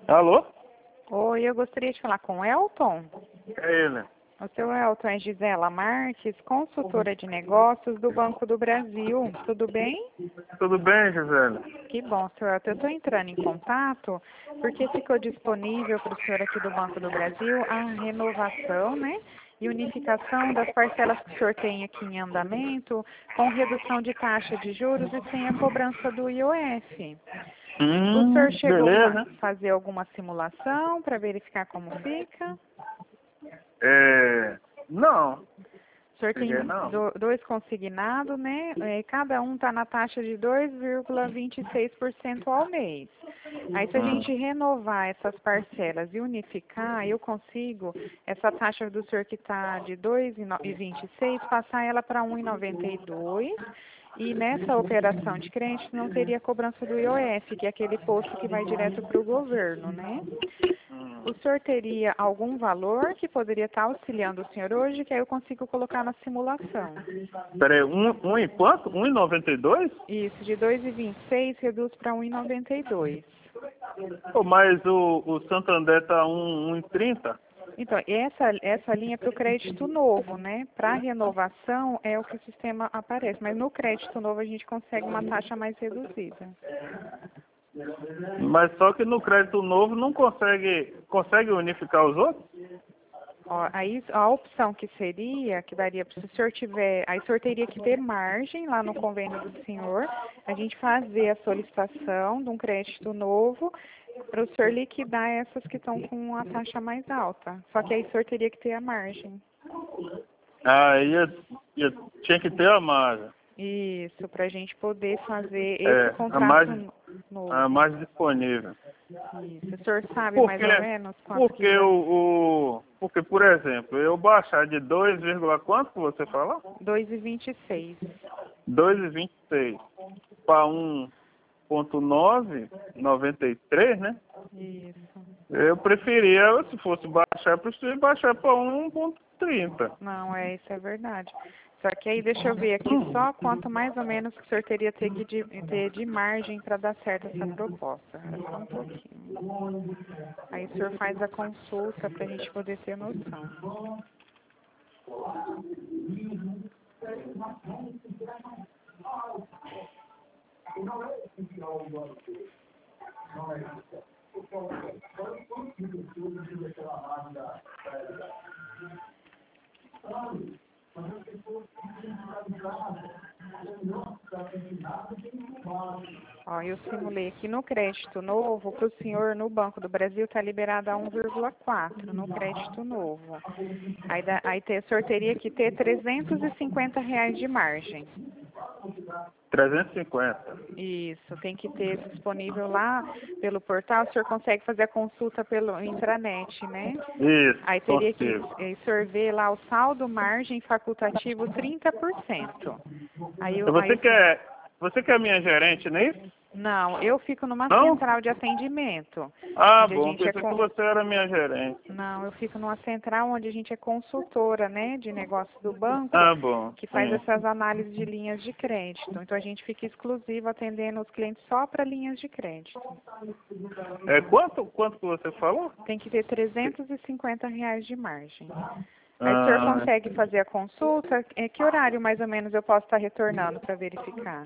Alô? Oi, eu gostaria de falar com o Elton. É ele. O seu Elton é Gisela Marques, consultora de negócios do Banco do Brasil. Tudo bem? Tudo bem, Gisele? Que bom, seu Elton. Eu estou entrando em contato porque ficou disponível para o senhor aqui do Banco do Brasil a renovação, né? E unificação das parcelas que o senhor tem aqui em andamento, com redução de taxa de juros e sem a cobrança do IOF. O senhor chegou a Beleza. fazer alguma simulação para verificar como fica? Não. O senhor tem Cheguei não. dois consignados, né? Cada um está na taxa de 2,26% ao mês. Aí, se a gente renovar essas parcelas e unificar, eu consigo essa taxa do senhor que está de 2,26, passar ela para 1,92. E nessa operação de crédito não teria cobrança do IOF, que é aquele posto que vai direto para o governo, né? O senhor teria algum valor que poderia estar auxiliando o senhor hoje, que aí eu consigo colocar na simulação? Peraí, um em quanto? 1,92? Isso, de 2,26 reduz para 1,92. Pô, mas o Santander tá 1,30? Então, essa linha é para o crédito novo, né? Para renovação é o que o sistema aparece, mas no crédito novo a gente consegue uma taxa mais reduzida. Mas só que no crédito novo não consegue unificar os outros? Ó, aí a opção que seria, que daria para se o senhor tiver, aí o senhor teria que ter margem lá no convênio do senhor, a gente fazer a solicitação de um crédito novo para o senhor liquidar essas que estão com a taxa mais alta. Só que aí o senhor teria que ter a margem. Tinha que ter a margem. Isso, para a gente poder fazer esse A contrato novo. margem disponível. Isso. O senhor sabe mais Porque, ou menos quanto que porque, por exemplo, eu baixar de 2, quanto que você falou? 2,26. 2,26 para 1,993, né? Isso. Eu preferia, se fosse baixar, eu preferia baixar para 1,30. Não, isso é verdade. Só que aí deixa eu ver aqui só quanto mais ou menos que o senhor teria ter de margem para dar certo essa proposta. É só um pouquinho. Aí o senhor faz a consulta para a gente poder ter noção. Ó, eu simulei aqui no crédito novo, para o senhor no Banco do Brasil está liberado a 1,4 no crédito novo. Aí o senhor teria que ter R$ 350 de margem. 350. Isso, tem que ter disponível lá pelo portal, o senhor consegue fazer a consulta pelo intranet, né? Isso, Aí teria que consigo. sorver lá o saldo margem facultativo 30%. Você que é minha gerente, não é isso? Não, eu fico numa Não? central de atendimento. Ah, Onde a bom, gente pensei que você era minha gerente. Não, eu fico numa central onde a gente é consultora, né, de negócio do banco, Ah, bom. que faz essas análises de linhas de crédito. Então a gente fica exclusivo atendendo os clientes só para linhas de crédito. Quanto que você falou? Tem que ter R$ 350 de margem. Aí o senhor consegue fazer a consulta? Que horário mais ou menos eu posso estar retornando para verificar?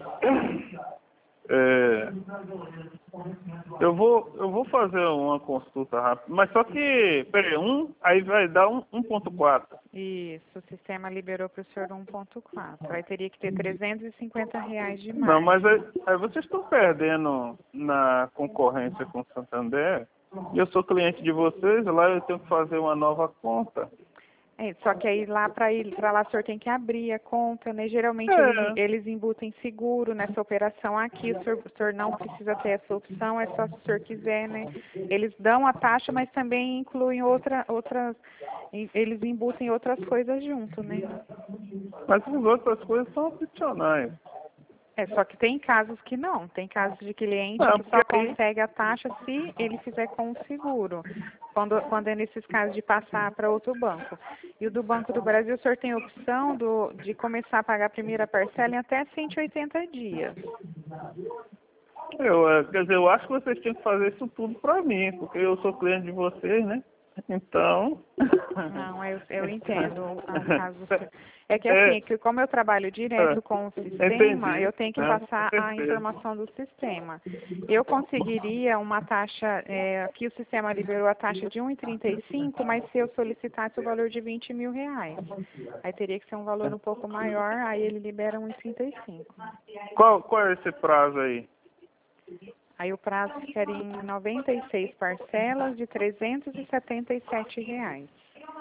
Eu vou fazer uma consulta rápida, mas só que, peraí, aí vai dar 1,4. Isso, o sistema liberou para o senhor 1,4. Aí teria que ter R$ 350 de margem. Não, mas aí vocês estão perdendo na concorrência com o Santander. E eu sou cliente de vocês, lá eu tenho que fazer uma nova conta. Só que aí lá para lá o senhor tem que abrir a conta, né? Geralmente eles embutem seguro nessa operação aqui, o senhor não precisa ter essa opção, é só se o senhor quiser, né? Eles dão a taxa, mas também incluem eles embutem outras coisas junto, né? Mas as outras coisas são opcionais. Só que tem casos que não. Tem casos de cliente que só consegue a taxa se ele fizer com o seguro. Quando é nesses casos de passar para outro banco. E o do Banco do Brasil, o senhor tem a opção de começar a pagar a primeira parcela em até 180 dias. Quer dizer, eu acho que vocês tinham que fazer isso tudo para mim, porque eu sou cliente de vocês, né? Então... Não, eu entendo o caso. É que assim, que como eu trabalho direto com o sistema, eu tenho que passar a informação do sistema. Eu conseguiria uma taxa, aqui o sistema liberou a taxa de 1,35, mas se eu solicitasse o valor de R$20.000, aí teria que ser um valor um pouco maior, aí ele libera 1,35. Qual é esse prazo aí? Aí o prazo ficaria em 96 parcelas de R$377.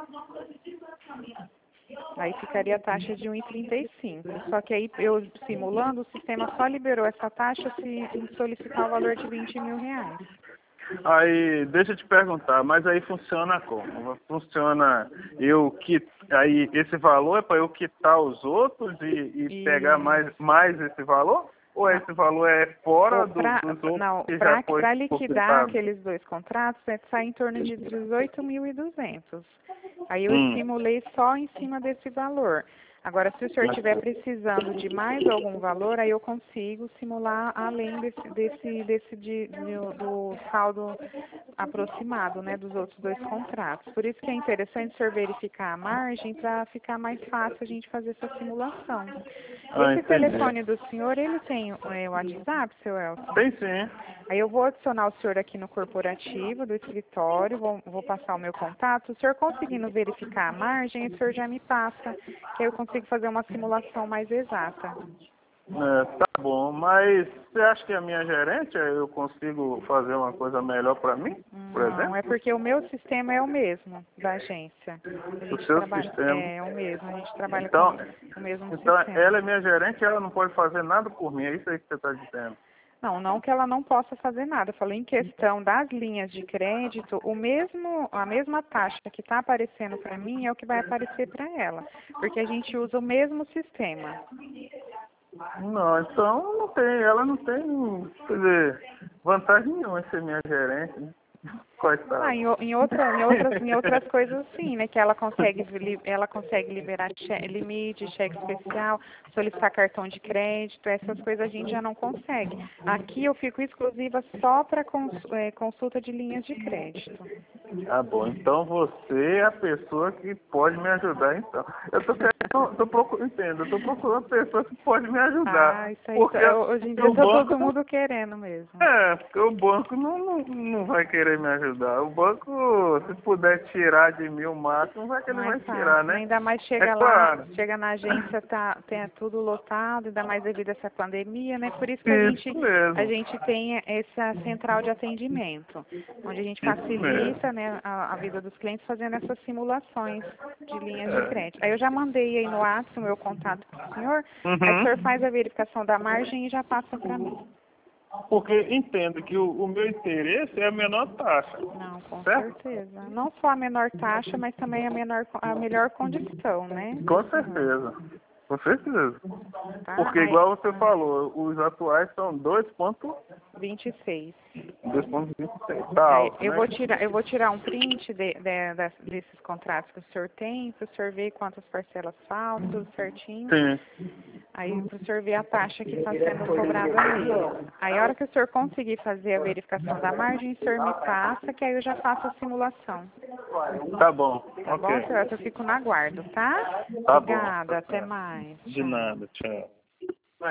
Aí ficaria a taxa de 1,35. Só que aí, eu simulando, o sistema só liberou essa taxa se solicitar o valor de R$20.000. Aí, deixa eu te perguntar, mas aí funciona como? Funciona aí esse valor é para eu quitar os outros e pegar mais esse valor? Ou esse valor é fora dos outros? Não, para liquidar aqueles dois contratos, sai em torno de 18.200. Aí eu estimulei só em cima desse valor. Agora, se o senhor estiver precisando de mais algum valor, aí eu consigo simular além do saldo aproximado, né, dos outros dois contratos. Por isso que é interessante o senhor verificar a margem para ficar mais fácil a gente fazer essa simulação. Esse telefone do senhor, ele tem o WhatsApp, seu Elton? Tem sim. Aí eu vou adicionar o senhor aqui no corporativo do escritório, vou passar o meu contato. O senhor conseguindo verificar a margem, o senhor já me passa, que aí eu consigo fazer uma simulação mais exata. Tá bom, mas você acha que a minha gerente, eu consigo fazer uma coisa melhor para mim, por exemplo? Não, é porque o meu sistema é o mesmo da agência. O seu sistema? É o mesmo, a gente trabalha então, com o mesmo então, sistema. ela é minha gerente, ela não pode fazer nada por mim, é isso aí que você está dizendo? Não que ela não possa fazer nada. Eu falei em questão das linhas de crédito, a mesma taxa que está aparecendo para mim é o que vai aparecer para ela, porque a gente usa o mesmo sistema. Não, então ela não tem, quer dizer, vantagem nenhuma em ser minha gerente, né? Coitada. Em outras coisas sim, né? Que ela consegue liberar limite, cheque especial, solicitar cartão de crédito, essas coisas a gente já não consegue. Aqui eu fico exclusiva só para consulta de linhas de crédito. Ah, bom, então você é a pessoa que pode me ajudar, então. Eu tô procurando uma pessoa que pode me ajudar. Isso aí, porque hoje em dia tá todo mundo querendo mesmo. Porque o banco não vai querer me ajudar. O banco, se puder tirar de mim o máximo, vai tirar, né? Ainda mais chega lá, chega na agência, tem tudo lotado, ainda mais devido a essa pandemia, né? Por isso que a gente tem essa central de atendimento, onde a gente facilita, né, a vida dos clientes fazendo essas simulações de linhas de crédito. Aí eu já mandei aí no WhatsApp o meu contato para o senhor, aí o senhor faz a verificação da margem e já passa para mim. Porque entendo que o meu interesse é a menor taxa. Não, com certeza. Não só a menor taxa, mas também a melhor condição, né? Com certeza. Com certeza. Tá? Porque igual você falou, os atuais são 2,26. 2,26. Tá alto, eu né? vou tirar um print desses contratos que o senhor tem, para o senhor ver quantas parcelas faltam, tudo certinho. Sim. Aí para o senhor ver a taxa que está sendo cobrada ali. Aí a hora que o senhor conseguir fazer a verificação da margem, o senhor me passa, que aí eu já faço a simulação. Tá bom. Tá bom, senhor? Eu fico na guarda, tá? Tá Obrigada, bom. até mais. De nada, tchau.